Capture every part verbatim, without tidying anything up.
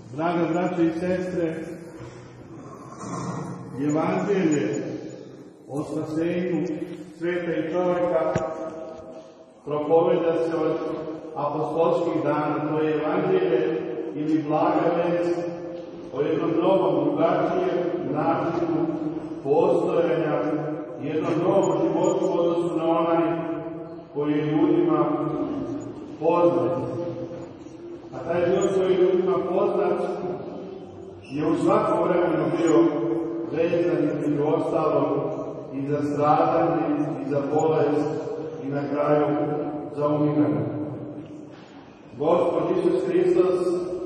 Draga braće i sestre, Evanđelje o spasenju sveta i čovjeka propoveda se od apostolskih dana. To je Evanđelje ili blaga vest o jednom novom, drugačijem načinu postojanja, jednom novom životu u odnosu na onaj koji je ljudima poznat. A taj život koji je ljudima poznat je u svakom vremenu bio vezan između ostalog i za stradanje, i za bolest, i na kraju za umiranje. Gospod Isus Hristos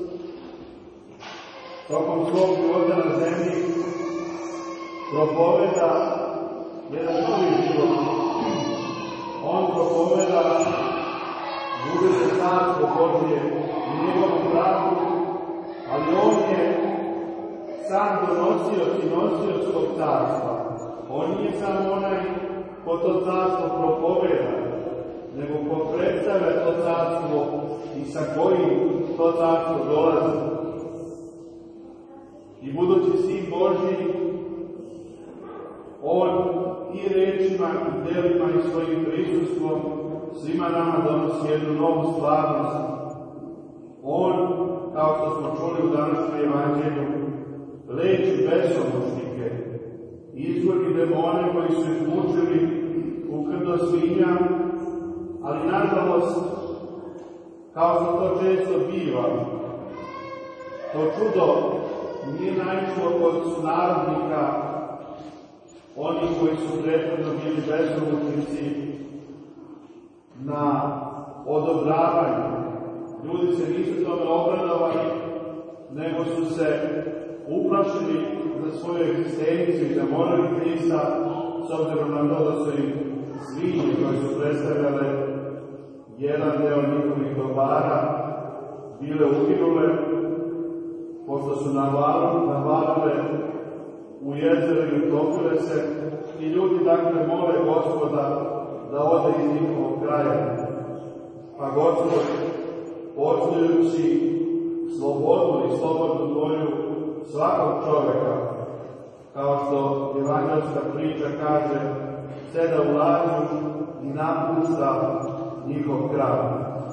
tokom svog života na zemlji propoveda jedan novi život. On propoveda buduće carstvo Božje i njegovu pravdu, ali on je sam donosioc i nosioc tog carstva. On nije samo onaj ko to carstvo propoveda, nego ko predstavlja to carstvo i sa kojim to carstvo dolazi. I budući sin Božji, on i rečima i delima i svojim prisustvom svima nama donosi jednu novu stvarnost. On, kao što smo čuli u današnjem evanđelju, leči besomučnike, izgoni demone koji su ih mučili u krdo svinja, ali nažalost, kao što to često biva, to čudo nije naišlo kod sunarodnika, oni koji su prethodno bili besomučnici, na odobravanje. Ljudi se nisu tome obradovali, nego su se uplašili za svoju egzistenciju i za morali Hrista, s obzirom na to da su im svinje koje su predstavljale jedan deo njihovih dobara bile uginule, pošto su navalile u jezero i utopile se, i ljudi dakle mole Gospoda da ode iz njihovog kraja. Pa Gospod, poštujući slobodu i slobodnu volju svakog čoveka, kao što evanđelska priča kaže, seda u lađu i napušta njihov kraj.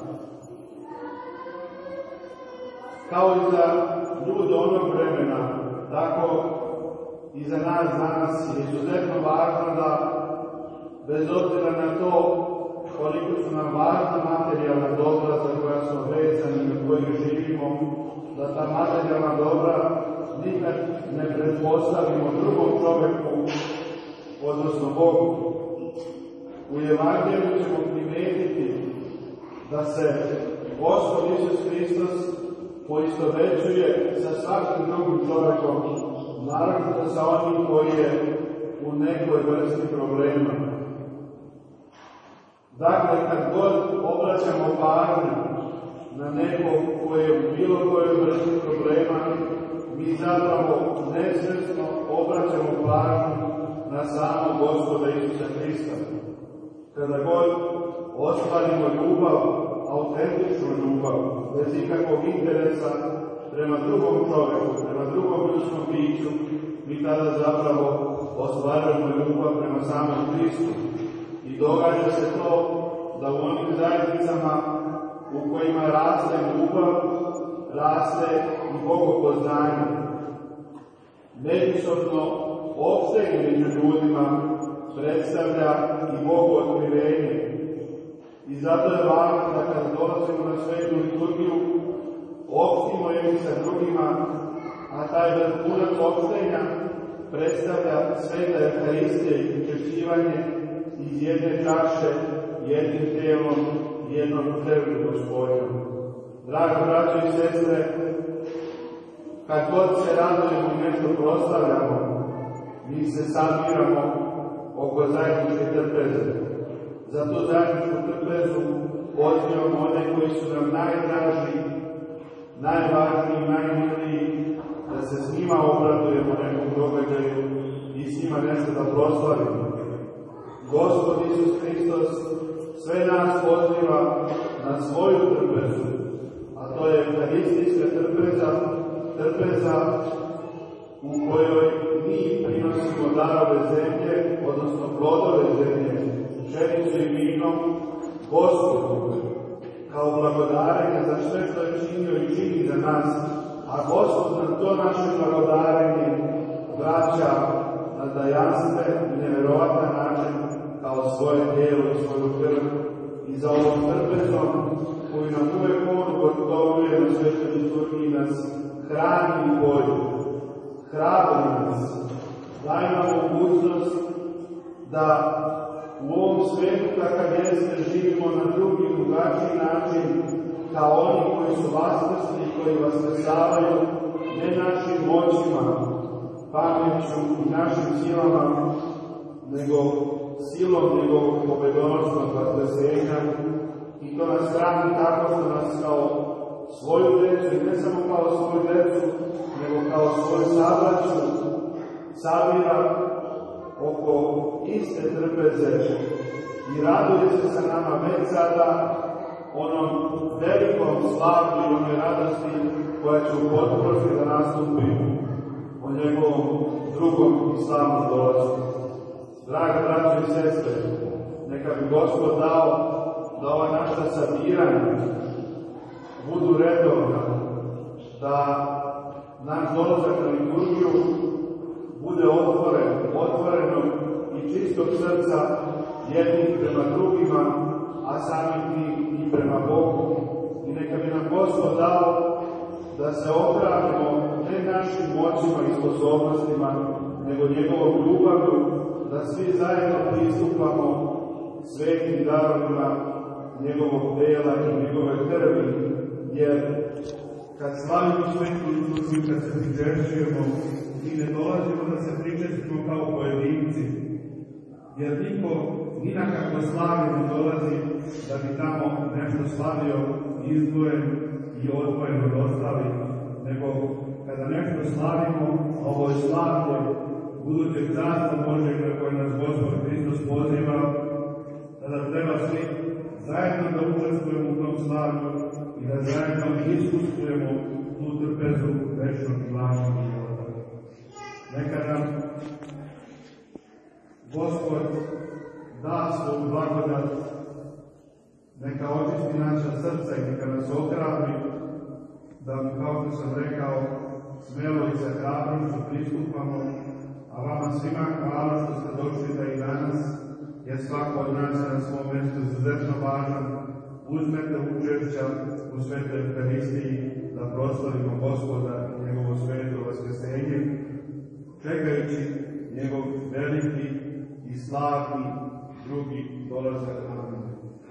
Kao i za ljude onog vremena, tako i za nas danas je izuzetno važno da, bez obzira na to koliko su nam važna materijalna dobra za koja smo vezani i na kojih živimo, da ta materijalna dobra nikad ne pretpostavimo drugom čoveku, odnosno Bogu. U Evanđelju ćemo primetiti da se Gospod Isus Hristos poistovećuje sa svakim drugim čovekom, naravno sa onim koji je u nekoj vrsti problema. Dakle, kad god obraćamo pažnju na nekog koji je u bilo kojoj vrsti problema, mi zapravo nesvjesno obraćamo pažnju na samog Gospoda Isusa Hrista. Kada god ostvarimo ljubav, autentičnu ljubav, bez ikakvog interesa prema drugom čovjeku, prema drugom ljudskom biću, mi tada zapravo ostvarujemo ljubav prema samom Hristu. I događa se to da u onim zajednicama u kojima raste ljubav, raste i bogopoznanje. Međusobno opštenje među ljudima predstavlja i bogootkrivenje. I zato je važno da kada dolazimo na svetu liturgiju, opštimo jedni sa drugima, a taj vrhunac opštenja predstavlja sveta Euharistija i pričešćivanje iz jedne čaše, jednim tijelom, jednom krvlju Gospodnjom. Draga braćo i sestre, kad god se radujemo i nešto proslavljamo, mi se sabiramo oko zajedničke trpeze. Za tu zajedničku trpezu pozivamo one koji su nam najdraži, najvažniji, najmiliji, da se s njima obradujemo nekom događaju i s njima nešto da proslavimo. Gospod Isus Hristos sve nas poziva na svoju trpezu, a to je euharistijska trpeza trpeza u kojoj mi prinosimo darove zemlje, odnosno plodove zemlje, pšenicu i vino, Gospodu, kao blagodarenje za sve što je činio i čini za nas, a Gospod nam to naše blagodarenje vraća na tajanstven i nevjerovatan način kao svoje tijelo i svoju krv. I za ovom trpezom koju nam uvek on gotovuje na svetoj liturgiji nas hrani i poji, hrabri nas, daje nam mogućnost da u ovom svetu kakav jeste živimo na drugi, drugačiji način, kao oni koji su vaskrsli i koji vaskrsavaju, ne našim moćima, pameću i našim silama, nego silom njegovog pobedonosnog vaskrsenja. I to nas hrani tako što nas kao svoju djecu, i ne samo kao svoju djecu, nego kao svoju sabraću, sabira oko iste trpeze i raduje se sa nama već sada onom velikom slavlju i onoj radosti koja će u potpunosti da nastupi o njegovom drugom i slavnom dolazku. Drage braće i sestre, neka bi Gospod dao da ova naša sabiranja budu redovna, da naš dolazak na liturgiju bude otvoren, otvoreno i čistog srca jednih prema drugima, a samim tim i prema Bogu. I neka bi nam Gospod dao da se ohranimo ne našim moćima i sposobnostima, nego njegovom ljubavlju, da svi zajedno pristupamo svetim darovima njegovog tela i njegove krvi, jer kad slavimo svetu liturgiju, kad se pričešćujemo, mi ne dolazimo da se pričestimo kao pojedinci, jer niko ni na kako slavlje ne dolazi da bi tamo nešto slavio izdvojen i odvojen od ostalih, nego kada nešto slavimo, ovo je slavlje budućeg carstva Božeg na koje nas Gospod Hristos poziva, tada treba svi zajedno da učestvujemo u tom slavlju i da zajedno iskustvujemo tu trpezu večnog i lažnog života. Neka nam Gospod da svoju blagodat, neka očisti naša srca i neka nas ohrabri, da mu, kao što sam rekao, smelo i sa hrabrošću pristupamo, a vama svima hvala što ste došli da i danas, jer svako od nas na svom mjestu izuzetno važan, uzmete učešća u svetoj Euharistiji da proslavimo Gospoda i njegovo sveto vaskrsenje, čekajući njegov veliki i slavni drugi dolazak. Amen.